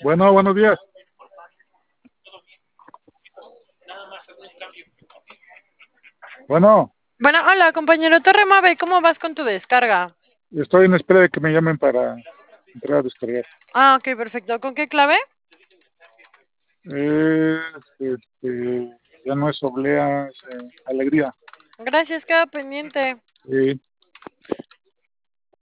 Bueno, buenos días. Bueno, Bueno, hola, compañero Torremave, ¿cómo vas con tu descarga? estoy en espera de que me llamen para entrar a descargar. Ah, ok, perfecto. ¿Con qué clave? Ya no es oblea, es alegría. Gracias, queda pendiente. Sí.